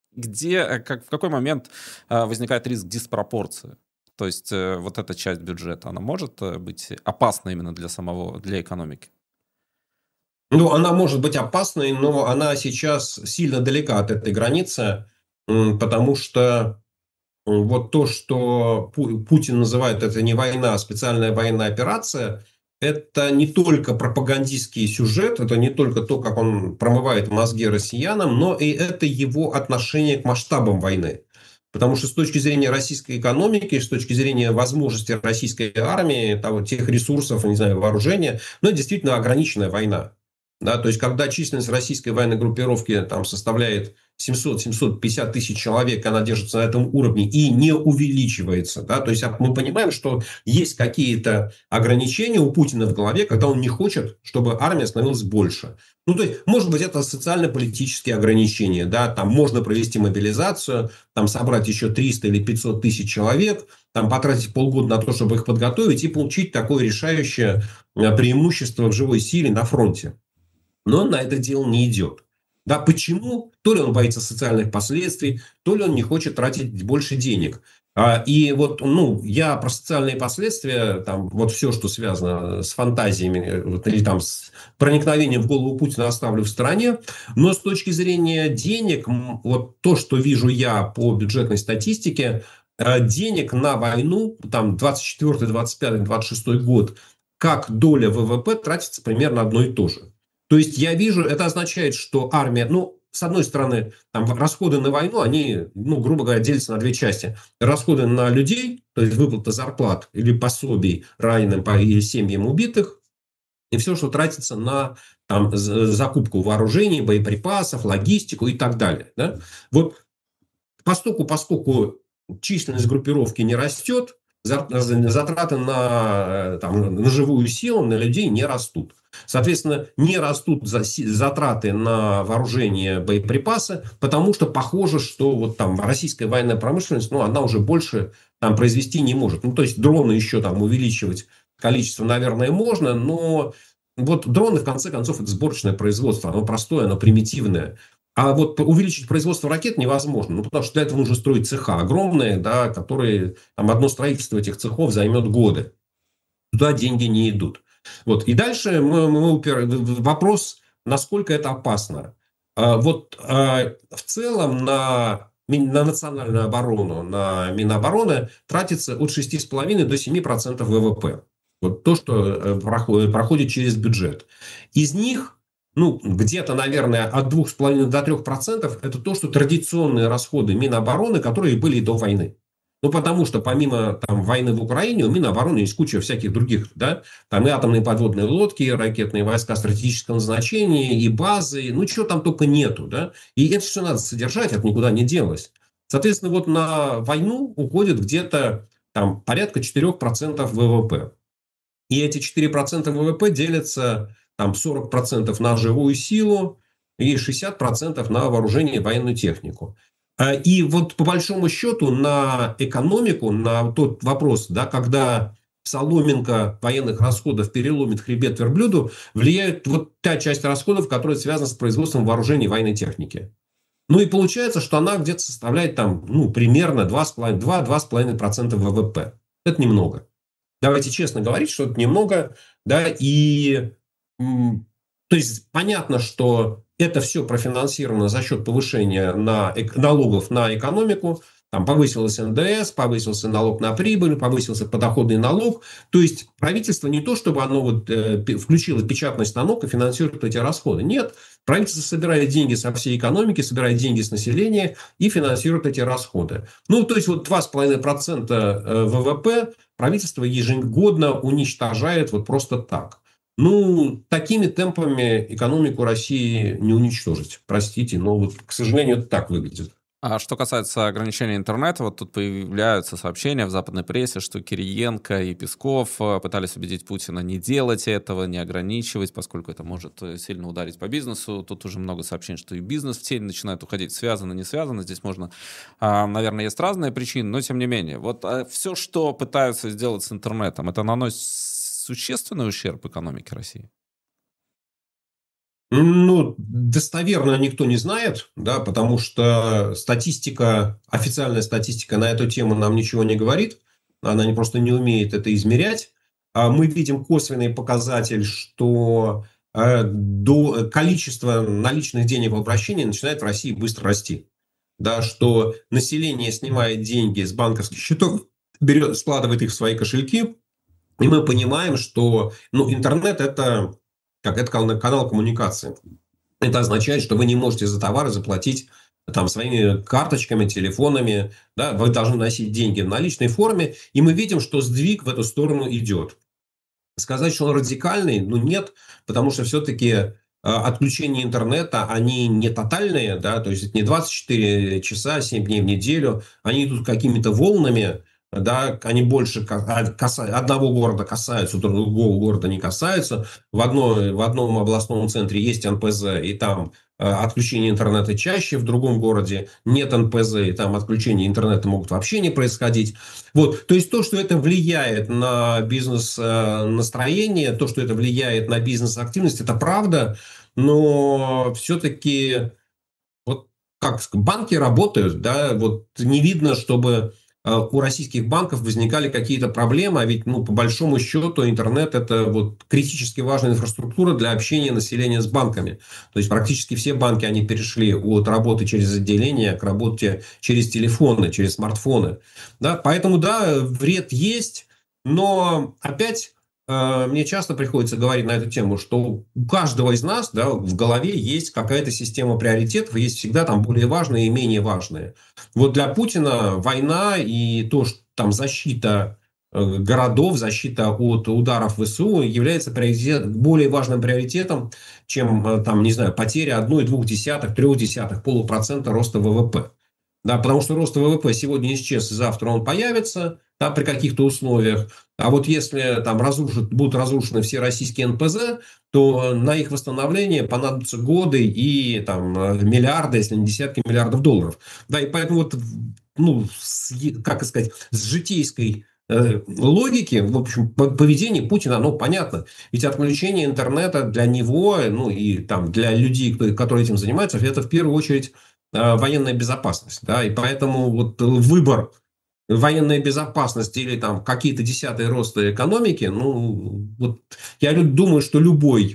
где, как, в какой момент э, возникает риск диспропорции. То есть э, вот эта часть бюджета, она может быть опасна именно для самого, для экономики? Ну, она может быть опасной, но она сейчас сильно далека от этой границы, потому что вот то, что Путин называет, это не война, а специальная военная операция, это не только пропагандистский сюжет, это не только то, как он промывает мозги россиянам, но и это его отношение к масштабам войны. Потому что с точки зрения российской экономики, с точки зрения возможности российской армии, того, тех ресурсов, не знаю, вооружения, ну, это действительно ограниченная война. Да, то есть, когда численность российской военной группировки там, составляет семьсот - семьсот пятьдесят тысяч человек, она держится на этом уровне и не увеличивается. Да, то есть, мы понимаем, что есть какие-то ограничения у Путина в голове, когда он не хочет, чтобы армия становилась больше. Ну, то есть, может быть, это социально-политические ограничения. Да, там можно провести мобилизацию, там собрать еще триста или пятьсот тысяч человек, там потратить полгода на то, чтобы их подготовить и получить такое решающее преимущество в живой силе на фронте. Но он на это дело не идет. Да, почему? То ли он боится социальных последствий, то ли он не хочет тратить больше денег. А, и вот, ну, я про социальные последствия, там, вот все, что связано с фантазиями вот, или там с проникновением в голову Путина, оставлю в стороне. Но с точки зрения денег, вот то, что вижу я по бюджетной статистике, денег на войну, там, двадцать четвёртый, двадцать пятый, двадцать шестой год, как доля ВВП тратится примерно одно и то же. То есть я вижу, это означает, что армия, ну, с одной стороны, там, расходы на войну, они, ну, грубо говоря, делятся на две части. Расходы на людей, то есть выплата зарплат или пособий раненым или семьям убитых, и все, что тратится на там, закупку вооружений, боеприпасов, логистику и так далее. Да? Вот поскольку, поскольку численность группировки не растет, затраты на, там, на живую силу, на людей не растут. Соответственно, не растут затраты на вооружение, боеприпасы, потому что похоже, что вот там российская военная промышленность, ну, она уже больше там произвести не может. Ну, то есть дроны еще там увеличивать количество, наверное, можно, но вот дроны, в конце концов, это сборочное производство, оно простое, оно примитивное. А вот увеличить производство ракет невозможно, ну, потому что для этого нужно строить цеха огромные, да, которые, там, одно строительство этих цехов займет годы. Туда деньги не идут. Вот. И дальше мы, мы упер... вопрос, насколько это опасно. А, Вот а, в целом на, мин- на национальную оборону, на Минобороны тратится от шести с половиной до семи процентов вэ вэ пэ. Вот то, что э, проходит, проходит через бюджет. Из них, ну, где-то, наверное, от двух с половиной до трех процентов это то, что традиционные расходы Минобороны, которые были и до войны. Ну, потому что помимо там, войны в Украине, у Минобороны есть куча всяких других, да, там и атомные подводные лодки, и ракетные войска стратегического назначения, и базы, ну, чего там только нету, да. И это все надо содержать, это никуда не делось. Соответственно, вот на войну уходит где-то там порядка четыре процента вэ вэ пэ. И эти четыре процента вэ вэ пэ делятся там сорок процентов на живую силу и шестьдесят процентов на вооружение и военную технику. А, И вот по большому счету на экономику, на тот вопрос, да, когда соломинка военных расходов переломит хребет верблюду, влияет вот та часть расходов, которая связана с производством вооружений и военной техники. Ну и получается, что она где-то составляет там, ну, примерно два с половиной процента вэ вэ пэ. Это немного. Давайте честно говорить, что это немного, да, и м, то есть понятно, что это все профинансировано за счет повышения на, эк- налогов на экономику, там повысилась эн дэ эс, повысился налог на прибыль, повысился подоходный налог. То есть правительство не то, чтобы оно вот, э, пи- включило печатный станок и финансирует эти расходы. Нет, правительство собирает деньги со всей экономики, собирает деньги с населения и финансирует эти расходы. Ну, то есть вот два с половиной процента вэ вэ пэ правительство ежегодно уничтожает вот просто так. Ну, такими темпами экономику России не уничтожить. Простите, но вот, к сожалению, это так выглядит. А что касается ограничения интернета, вот тут появляются сообщения в западной прессе, что Кириенко и Песков э, пытались убедить Путина не делать этого, не ограничивать, поскольку это может э, сильно ударить по бизнесу. Тут уже много сообщений, что и бизнес в тень начинает уходить. Связано, не связано. Здесь можно, а, наверное, есть разные причины, но тем не менее. Вот а, все, что пытаются сделать с интернетом, это наносит существенный ущерб экономике России? Ну, достоверно никто не знает, да, потому что статистика, официальная статистика на эту тему нам ничего не говорит. Она не, просто не умеет это измерять. А мы видим косвенный показатель, что э, до, количество наличных денег в обращении начинает в России быстро расти. Да, что население снимает деньги с банковских счетов, берет, складывает их в свои кошельки, и мы понимаем, что ну, интернет – это как это канал, канал коммуникации. Это означает, что вы не можете за товары заплатить там, своими карточками, телефонами. Да? Вы должны носить деньги в наличной форме. И мы видим, что сдвиг в эту сторону идет. Сказать, что он радикальный, ну нет, потому что все-таки э, отключение интернета, они не тотальные, да, то есть это не двадцать четыре часа, семь дней в неделю, они идут какими-то волнами, да, они больше каса- одного города касаются, другого города не касаются. В, одной, в одном областном центре есть эн пэ зэ, и там э, отключение интернета чаще, в другом городе нет эн пэ зэ, и там отключение интернета могут вообще не происходить. Вот, то есть то, что это влияет на бизнес-настроение, то, что это влияет на бизнес-активность, это правда, но все-таки вот как банки работают, да, вот не видно, чтобы э, у российских банков возникали какие-то проблемы, а ведь, ну, по большому счету, интернет – это вот критически важная инфраструктура для общения населения с банками. То есть практически все банки, они перешли от работы через отделение к работе через телефоны, через смартфоны. Да, поэтому, да, вред есть, но опять э, мне часто приходится говорить на эту тему, что у каждого из нас, да, в голове есть какая-то система приоритетов, есть всегда там более важные и менее важные. Вот для Путина война и то, что там защита э, городов, защита от ударов вэ эс у является приоритет, более важным приоритетом, чем э, там, не знаю, потеря одной, двух десятых, трех десятых полупроцента роста вэ вэ пэ. Да, потому что рост вэ вэ пэ сегодня исчез, завтра он появится, да, при каких-то условиях. А вот если там разрушат, будут разрушены все российские эн пэ зэ, то на их восстановление понадобятся годы и там, миллиарды, если не десятки миллиардов долларов. Да, и поэтому вот, ну, с, как сказать, с житейской э, логики, в общем, поведение Путина, оно понятно. Ведь отключение интернета для него, ну и там для людей, которые этим занимаются, это в первую очередь военная безопасность. Да, и поэтому вот выбор военная безопасность или там какие-то десятые роста экономики, ну, вот я думаю, что любой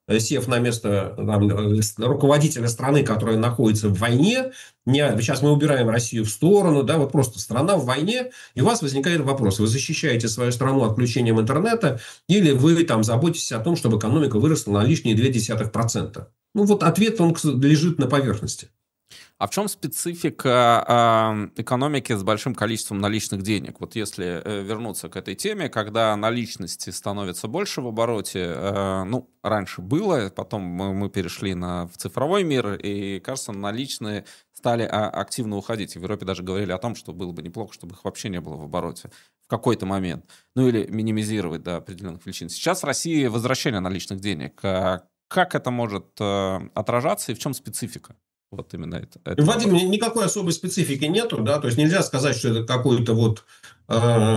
сев на место там, руководителя страны, которая находится в войне, не, сейчас мы убираем Россию в сторону, да, вот просто страна в войне, и у вас возникает вопрос, вы защищаете свою страну отключением интернета, или вы там заботитесь о том, чтобы экономика выросла на лишние ноль целых две десятых процента? Ну, вот ответ, он лежит на поверхности. А в чем специфика э, экономики с большим количеством наличных денег? Вот если э, вернуться к этой теме, когда наличности становится больше в обороте, э, ну, раньше было, потом мы, мы перешли на, в цифровой мир, и, кажется, наличные стали а, активно уходить. И в Европе даже говорили о том, что было бы неплохо, чтобы их вообще не было в обороте в какой-то момент. Ну, или минимизировать до определенных величин. Сейчас в России возвращение наличных денег. А как это может э, отражаться и в чем специфика? Вот именно это. это Вадим, никакой особой специфики нету, да, то есть нельзя сказать, что это какой-то вот э,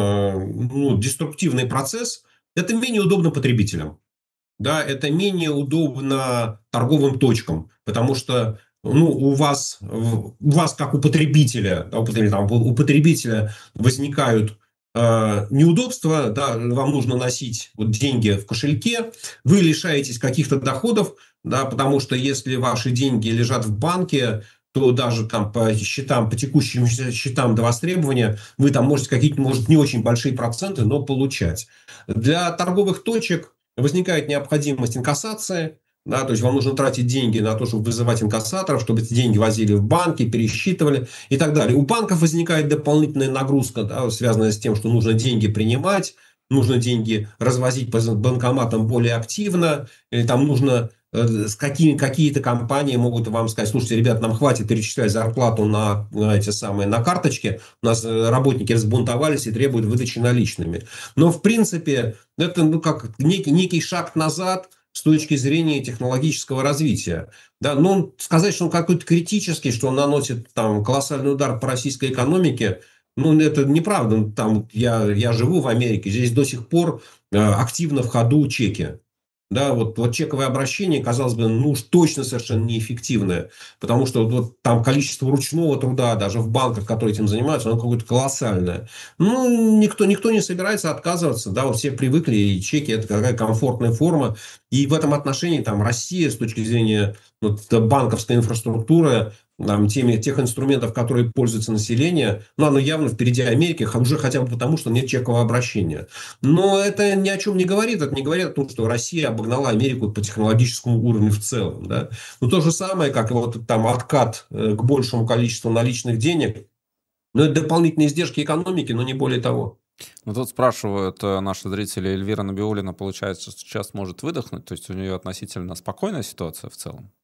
ну, деструктивный процесс. Это менее удобно потребителям, да, это менее удобно торговым точкам, потому что ну, у вас, у вас как у потребителя, да, у, там, у потребителя возникают э, неудобства, да, вам нужно носить вот деньги в кошельке, вы лишаетесь каких-то доходов, да, потому что если ваши деньги лежат в банке, то даже там по счетам, по текущим счетам до востребования вы там можете какие-то, может, не очень большие проценты, но получать. Для торговых точек возникает необходимость инкассации, да, то есть вам нужно тратить деньги на то, чтобы вызывать инкассаторов, чтобы эти деньги возили в банки, пересчитывали и так далее. У банков возникает дополнительная нагрузка, да, связанная с тем, что нужно деньги принимать, нужно деньги развозить по банкоматам более активно, или там нужно с какими, какие-то компании могут вам сказать: слушайте, ребят, нам хватит перечислять зарплату на, на эти самые, на карточки, у нас работники разбунтовались и требуют выдачи наличными. Но, в принципе, это ну, как некий, некий шаг назад с точки зрения технологического развития. Да, но сказать, что он какой-то критический, что он наносит там колоссальный удар по российской экономике, ну, это неправда. Там, я, я живу в Америке, здесь до сих пор э, активно в ходу чеки. Да, вот, вот чековое обращение, казалось бы, ну уж точно совершенно неэффективное, потому что вот там количество ручного труда даже в банках, которые этим занимаются, оно какое-то колоссальное. Ну, никто, никто не собирается отказываться, да, вот все привыкли, и чеки – это какая комфортная форма. И в этом отношении там Россия с точки зрения вот, банковской инфраструктуры, там, теми, тех инструментов, которые пользуется население, ну, оно явно впереди Америки, уже хотя бы потому, что нет чекового обращения. Но это ни о чем не говорит. Это не говорит о том, что Россия обогнала Америку по технологическому уровню в целом. Да? Но то же самое, как и вот там откат к большему количеству наличных денег, ну, это дополнительные издержки экономики, но не более того. Ну, тут спрашивают э, наши зрители, Эльвира Набиуллина, получается, что сейчас может выдохнуть, то есть у нее относительно спокойная ситуация в целом?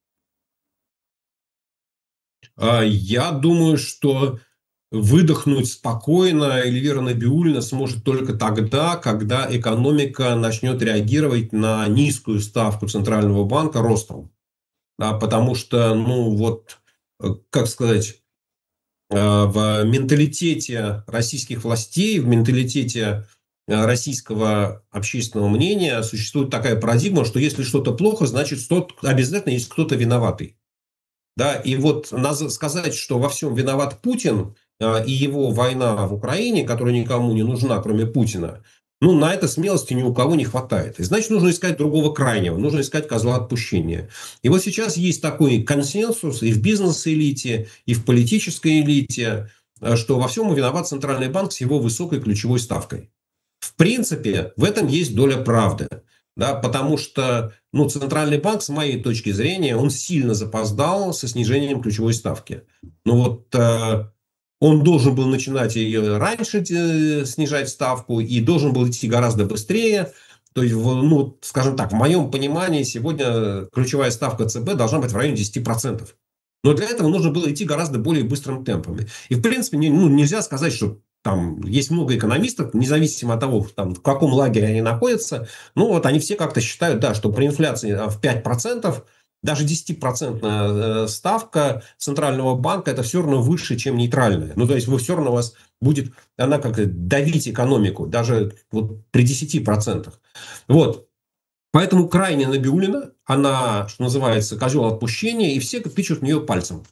Я думаю, что выдохнуть спокойно Эльвира Набиуллина сможет только тогда, когда экономика начнет реагировать на низкую ставку Центрального банка ростом. Да, потому что, ну вот, как сказать, в менталитете российских властей, в менталитете российского общественного мнения существует такая парадигма, что если что-то плохо, значит, обязательно есть кто-то виноватый. Да, и вот надо сказать, что во всем виноват Путин э, и его война в Украине, которая никому не нужна, кроме Путина, ну, на это смелости ни у кого не хватает. И значит, нужно искать другого крайнего, нужно искать козла отпущения. И вот сейчас есть такой консенсус и в бизнес-элите, и в политической элите, что во всем виноват Центральный банк с его высокой ключевой ставкой. В принципе, в этом есть доля правды. Да, потому что ну, Центральный банк, с моей точки зрения, он сильно запоздал со снижением ключевой ставки. Ну вот э, он должен был начинать ее раньше э, снижать ставку и должен был идти гораздо быстрее. То есть, ну, скажем так, в моем понимании сегодня ключевая ставка ЦБ должна быть в районе десяти процентов. Но для этого нужно было идти гораздо более быстрым темпами. И в принципе не, ну, нельзя сказать, что там есть много экономистов, независимо от того, там, в каком лагере они находятся, ну вот они все как-то считают, да, что при инфляции в пять процентов даже десятипроцентная ставка Центрального банка это все равно выше, чем нейтральная. Ну то есть вы все равно у вас будет, она как давить экономику, даже вот при десяти процентах. Вот. Поэтому крайне Набиуллина, она, что называется, козел отпущения, и все тычут в нее пальцем.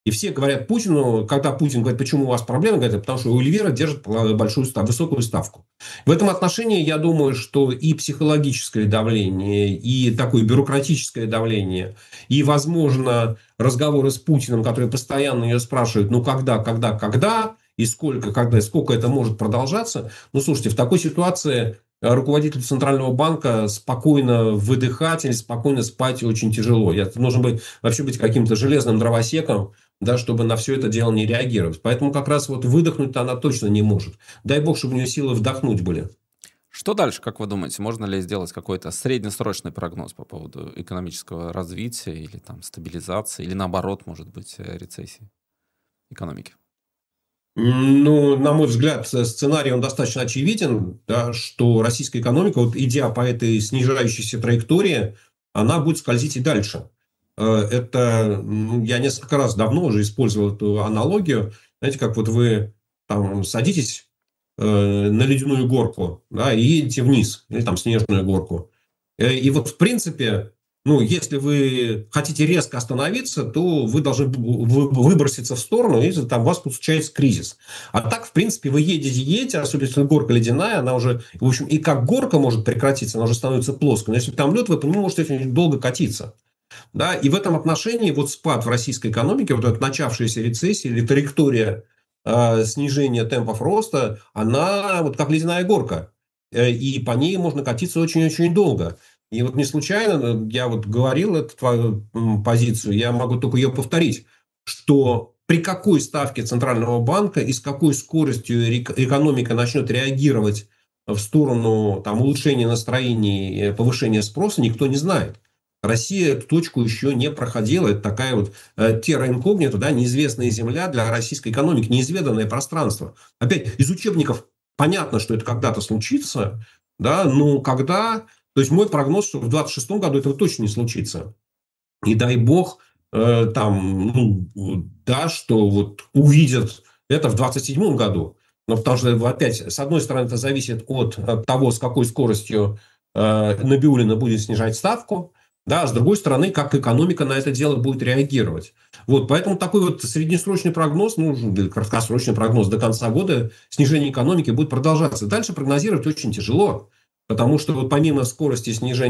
И все говорят Путину, когда Путин говорит, почему у вас проблемы, говорят, потому что у Эльвира держит большую, высокую ставку. В этом отношении я думаю, что и психологическое давление, и такое бюрократическое давление, и, возможно, разговоры с Путиным, которые постоянно ее спрашивают, ну, когда, когда, когда, и сколько, когда, сколько это может продолжаться. Ну, слушайте, в такой ситуации руководителю Центрального банка спокойно выдыхать или спокойно спать очень тяжело. Это нужно быть, вообще быть каким-то железным дровосеком, да, чтобы на все это дело не реагировать. Поэтому как раз вот выдохнуть она точно не может. Дай бог, чтобы у нее силы вдохнуть были. Что дальше, как вы думаете? Можно ли сделать какой-то среднесрочный прогноз по поводу экономического развития или там стабилизации, или наоборот, может быть, рецессии экономики? Ну, на мой взгляд, сценарий он достаточно очевиден, да, что российская экономика, вот идя по этой снижающейся траектории, она будет скользить и дальше. Это, я несколько раз давно уже использовал эту аналогию. Знаете, как вот вы там садитесь на ледяную горку, да, и едете вниз, или там снежную горку. И вот, в принципе, ну, если вы хотите резко остановиться, то вы должны выброситься в сторону, и там у вас случается кризис. А так, в принципе, вы едете, едете, особенно если горка ледяная, она уже, в общем, и как горка может прекратиться, она уже становится плоской. Но если там лед, вы не можете очень долго катиться. Да? И в этом отношении вот спад в российской экономике, вот эта начавшаяся рецессия или траектория э, снижения темпов роста, она вот как ледяная горка. И по ней можно катиться очень-очень долго. И вот не случайно я вот говорил эту твою позицию, я могу только ее повторить, что при какой ставке Центрального банка и с какой скоростью экономика начнет реагировать в сторону там, улучшения настроений, повышения спроса, никто не знает. Россия эту точку еще не проходила. Это такая вот терра инкогнита, да, неизвестная земля для российской экономики, неизведанное пространство. Опять, из учебников понятно, что это когда-то случится, да, но когда... То есть мой прогноз, что в двадцать шестом году этого точно не случится. И дай бог, э, там, ну, да, что вот увидят это в двадцать седьмом году. Но потому что, опять, с одной стороны, это зависит от, от того, с какой скоростью э, Набиуллина будет снижать ставку, да, а с другой стороны, как экономика на это дело будет реагировать. Вот, поэтому такой вот среднесрочный прогноз, ну, краткосрочный прогноз до конца года снижение экономики будет продолжаться. Дальше прогнозировать очень тяжело. Потому что вот помимо скорости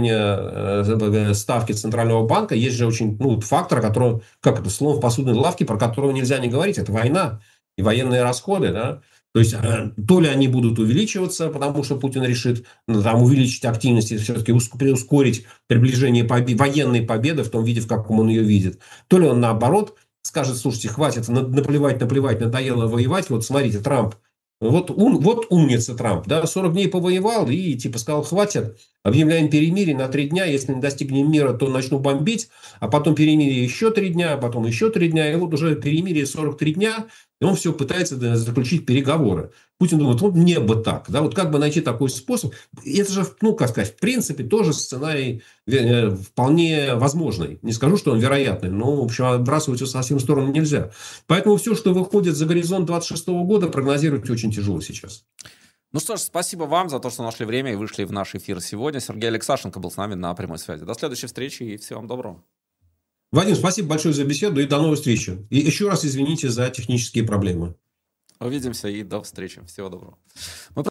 снижения ставки Центрального банка, есть же очень ну, фактор, который, как это, слон в посудной лавке, про которого нельзя не говорить, это война и военные расходы. Да? То есть, то ли они будут увеличиваться, потому что Путин решит ну, там, увеличить активность и все-таки ускорить приближение побед, военной победы в том виде, в каком он ее видит. То ли он наоборот скажет, слушайте, хватит наплевать, наплевать, надоело воевать. Вот смотрите, Трамп. Вот, ум, вот умница Трамп, да, сорок дней повоевал и типа сказал, хватит, объявляем перемирие на три дня, если не достигнем мира, то начну бомбить, а потом перемирие еще три дня, а потом еще три дня, и вот уже перемирие сорок три дня, и он все пытается да, заключить переговоры. Путин думает, вот мне бы так, да, вот как бы найти такой способ. И это же, ну, как сказать, в принципе, тоже сценарий вполне возможный. Не скажу, что он вероятный, но, в общем, отбрасывать его совсем в сторону нельзя. Поэтому все, что выходит за горизонт двадцать шестого года, прогнозировать очень тяжело сейчас. Ну что ж, спасибо вам за то, что нашли время и вышли в наш эфир сегодня. Сергей Алексашенко был с нами на прямой связи. До следующей встречи и всего вам доброго. Вадим, спасибо большое за беседу и до новой встречи. И еще раз извините за технические проблемы. Увидимся и до встречи. Всего доброго. Мы